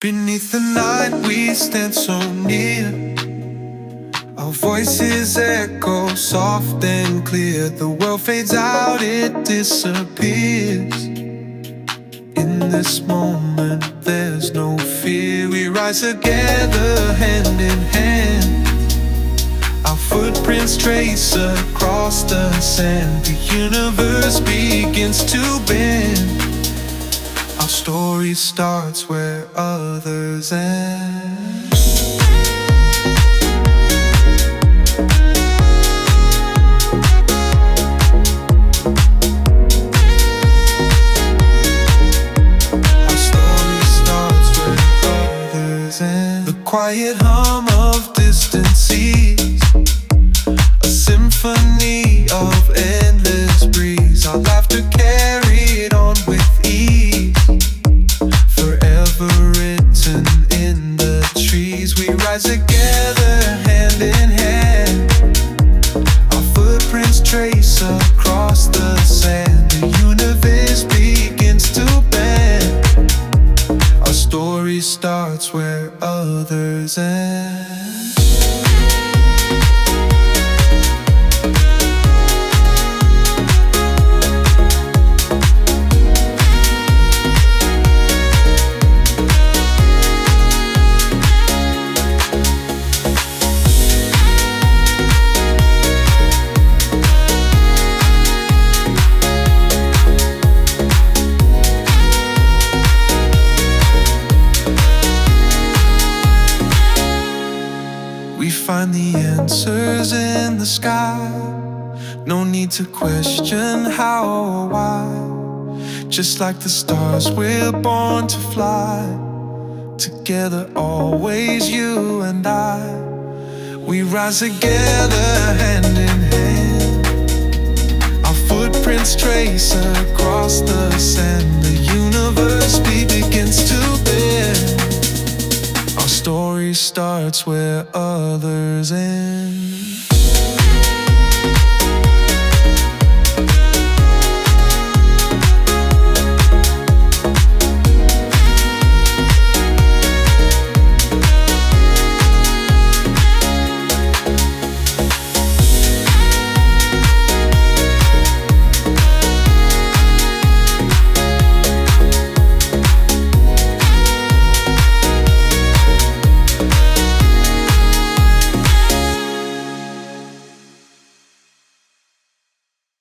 Beneath the night we stand so near. Our voices echo soft and clear. The world fades out, it disappears. In this moment there's no fear. We rise together hand in hand. Our footprints trace across the sand. The universe begins to bend. Our story starts where others end. Our story starts where others end. The quiet hum of distant seas, a symphony of endless breeze. Our laughter carried on with ease, forever written in the trees. We rise together hand in hand. Our footprints trace across the sand. The universe begins to bend. Our story starts where others end. We find the answers in the sky. No need to question how or why. Just like the stars, we're born to fly. Together always, you and I. We rise together hand in hand. Our footprints trace across the sand. The universe begins to bend. Our story starts where others end.